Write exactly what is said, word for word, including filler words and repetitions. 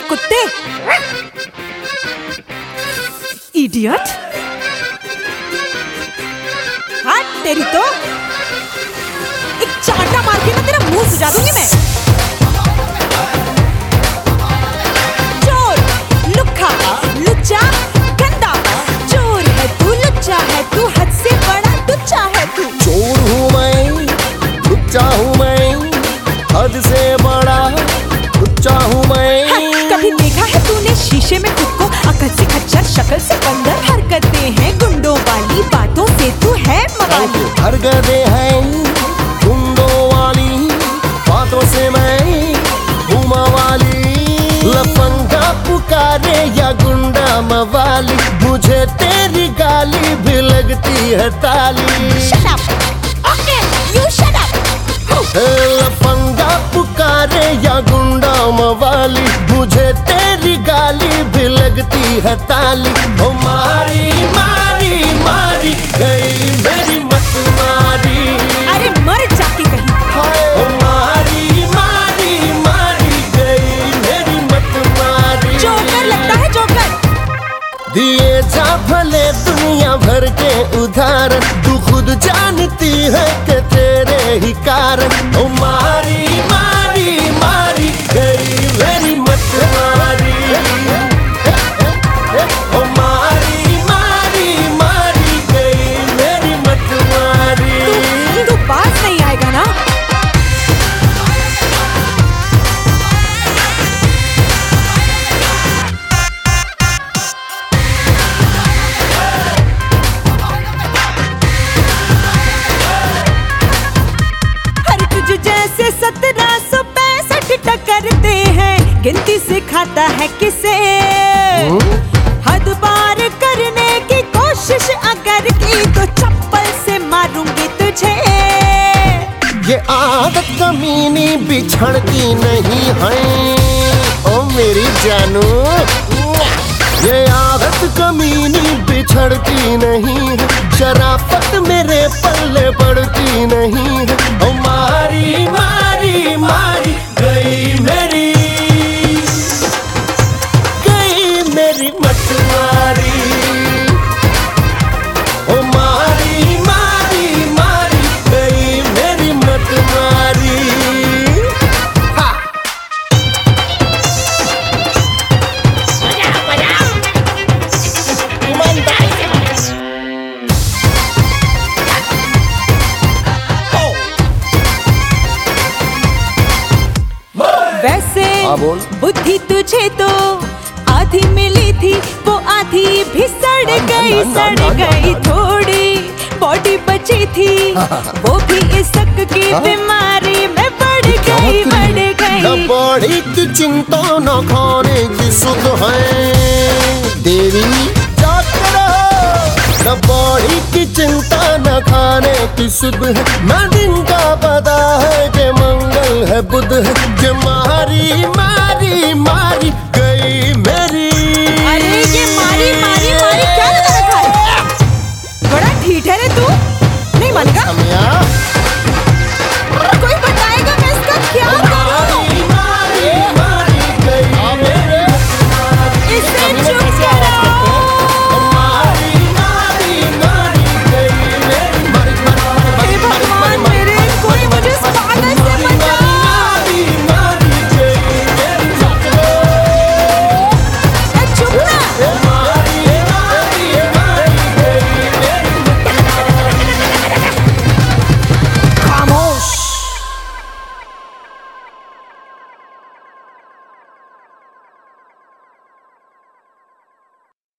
कुत्ते। इडियट। हाँ तेरी तो एक चाटा मार के ना तेरा मुंह सुझा दूंगी मैं। चोर, लुक्खा, लुच्चा, गंदा। चोर है तू, लुच्चा है तू, हद से बड़ा लुच्चा है तू। चोर हूँ मैं, लुच्चा हूँ मैं, हद से बड़ा लुच्चा हूँ मैं। हाँ, कभी देखा है तूने शीशे में खुद को? अकल से खच्चर, शक्ल से बंदर, हरकतें हैं गुंडों वाली, बातों से तू है मवाली। हरकतें हैं गुंडों वाली, बातों से मैं हूँ मवाली। लफंगा पुकारे या गुंडा मवाली, मुझे तेरी गाली भी लगती है ताली। Shut up. Okay, you shut up. लफंगा पुकारे या गुंडा मवाली, मुझे तेरी गाली भी लगती है ताली। ओ मारी मारी मारी गई मेरी मत मारी। अरे मर जाके कहीं। ओ मारी मारी मारी गई मेरी मत मारी। जोकर लगता है जोकर। दिए जा भले दुनिया भर के उदाहरण, तू खुद जानती है कि तेरे ही कारण। ओ मारी मारी मारी गई मेरी मत मारी। ओ मारी मारी मारी गई मेरी मत मारी। तू तू पास नहीं आएगा ना? जैसे सत्रह सौ पैंसठ टकरते हैं, गिनती सिखाता है किसे? हद पार करने की कोशिश अगर की तो चप्पल से मारूंगी तुझे। ये आदत कमीनी बिछड़ती नहीं है ओ मेरी जानू। ये आदत कमीनी बिछड़ती नहीं है, शराफत मेरे पल्ले पड़ती नहीं है। ओ मारी मारी मारी गई मेरी, गई मेरी मत मारी। ओ मारी मारी मारी गई मेरी मत मारी। वैसे बोल। बुद्धि तुझे तो आधी मिली थी, वो आधी भी सड़ गई सड़ गई। थोड़ी बॉडी बची थी, वो भी इसक की बीमारी में बढ़ गई बढ़ गई। न बॉडी की चिंता न खाने की सुध है देवी जाकर रहो। न बॉडी की चिंता न खाने की सुध है। न दिन का पता है कि मंगल है बुध है।